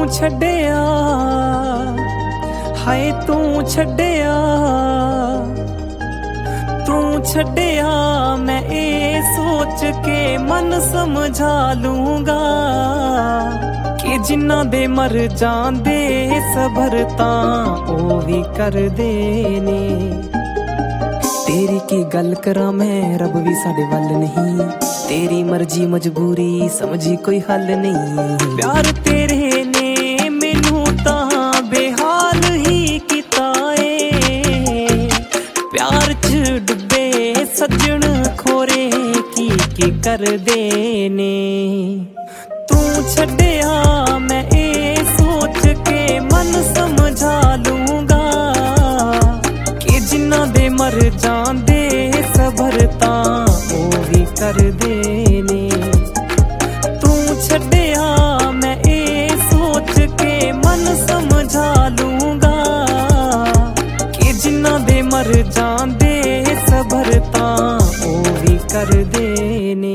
ਛੱਡਿਆ ਹਾਏ ਤੂੰ ਛੱਡਿਆ ਮੈਂ ਇਹ ਸੋਚ ਕੇ ਮਨ ਸਮਝਾ ਲੂੰਗਾ ਕਿ ਜਿਨ੍ਹਾਂ ਦੇ ਮਰ ਜਾਂਦੇ ਸਬਰ ਤਾਂ ਉਹ ਵੀ ਕਰਦੇ ਨੇ। तेरी की गल करा मैं रब भी साडे वल नहीं, तेरी मर्जी मजबूरी समझी कोई हल नहीं। प्यार तेरे ने मैनू तां बेहाल ही कीता ए, प्यार च डुबे सज्जन खोरे की करदे ने। तू छड्डिया मैं ए सोच के मन समझा लूंगा कि जिन्हां दे मर ਜਾਂਦੇ ਸਬਰ ਤਾਂ ਉਹ ਵੀ ਕਰਦੇ ਨੇ। ਤੂੰ ਛੱਡਿਆ ਮੈਂ ਇਹ ਸੋਚ ਕੇ ਮਨ ਸਮਝਾ ਲੂੰਗਾ ਕਿ ਜਿਨ੍ਹਾਂ ਦੇ ਮਰ ਜਾਂਦੇ ਸਬਰ ਤਾਂ ਉਹ ਵੀ ਕਰਦੇ ਨੇ।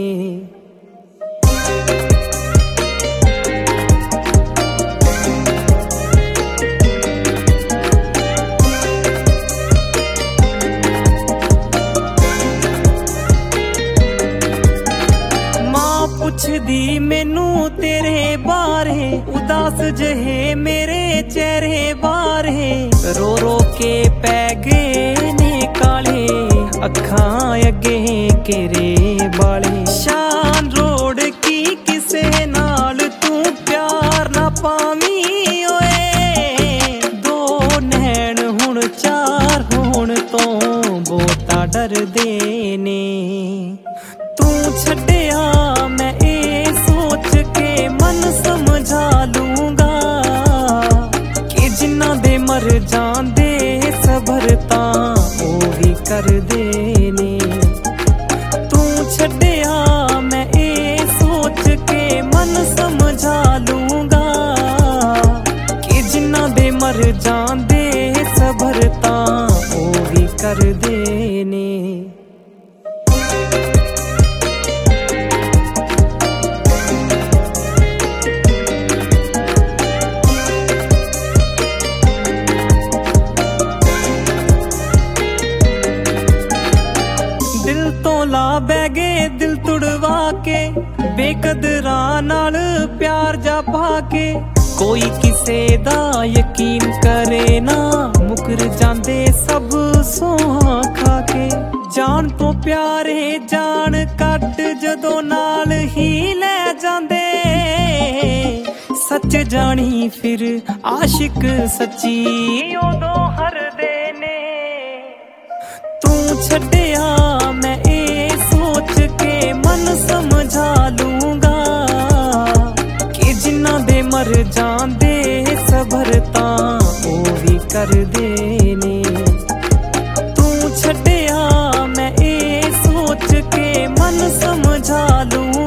ਪੁੱਛਦੀ ਮੈਨੂੰ ਤੇਰੇ ਬਾਰੇ, ਉਦਾਸ ਜਿਹੇ ਮੇਰੇ ਚਿਹਰੇ ਬਾਰੇ, ਰੋ ਰੋ ਕੇ ਪੈ ਗਏ ਨੇ ਕਾਲੇ ਅੱਖਾਂ ਅੱਗੇ ਘੇਰੇ ਵਾਲੇ। ਸ਼ਾਨ ਰੋੜ ਕੀ ਕਿਸੇ ਨਾਲ ਤੂੰ ਪਿਆਰ ਨਾ ਪਾਵੀਂ ਓਏ, ਦੋ ਨੈਣ ਹੁਣ ਚਾਰ ਹੋਣ ਤੋਂ ਬਹੁਤਾ ਡਰਦੇ ਨੇ। ਤੂੰ ਛੱਡਿਆ ਮੈਂ ਇਹ ਸੋਚ ਕੇ ਮਨ ਸਮਝਾ ਲੂੰਗਾ ਕਿ ਜਿਨ੍ਹਾਂ ਦੇ ਮਰ ਜਾਂਦੇ ਸਬਰ ਤਾਂ ਉਹ ਵੀ ਕਰਦੇ ਨੇ। ਤੂੰ ਛੱਡਿਆ ਮੈਂ ਇਹ ਸੋਚ ਕੇ ਮਨ ਸਮਝਾ ਲੂੰਗਾ ਕਿ ਜਿਨ੍ਹਾਂ ਦੇ ਮਰ ਜਾਂਦੇ ਸਬਰ ਤਾਂ ਉਹ ਵੀ ਕਰਦੇ ਨੇ। ਦਿਲ ਤੋਂ ਲਾ ਬਹਿ ਗਏ ਦਿਲ ਤੁੜਵਾ ਕੇ, ਬੇਕਦਰਾਂ ਨਾਲ ਪਿਆਰ ਜਾ ਪਾ ਕੇ। ਕੋਈ ਕਿਸੇ ਦਾ ਯਕੀਨ ਕਰੇ ਨਾ, ਮੁਕਰ ਜਾਂਦੇ ਸਭ ਸੋਹਾਂ ਖਾ ਕੇ। ਜਾਨ ਤੋਂ ਪਿਆਰੇ ਜਾਨ ਕੱਢ ਜਦੋਂ ਨਾਲ ਹੀ ਲੈ ਜਾਂਦੇ, ਸੱਚ ਜਾਣੀ ਫਿਰ ਆਸ਼ਿਕ ਸੱਚੀ ਉਦੋਂ ਹਰਦੇ ਨੇ। ਤੂੰ ਛੱਡਿਆ ਮੈਂ ਇਹ ਸੋਚ ਕੇ ਮਨ ਸਮਝਾ ਲੂੰਗਾ ਕਿ ਜਿਨ੍ਹਾਂ ਦੇ ਮਰ ਜਾਂਦੇ ਸਬਰ ਤਾਂ ਉਹ ਵੀ ਕਰਦੇ ਨੇ। ਤੂੰ ਛੱਡਿਆ ਮੈਂ ਇਹ ਸੋਚ ਕੇ ਮਨ ਸਮਝਾ ਲੂੰ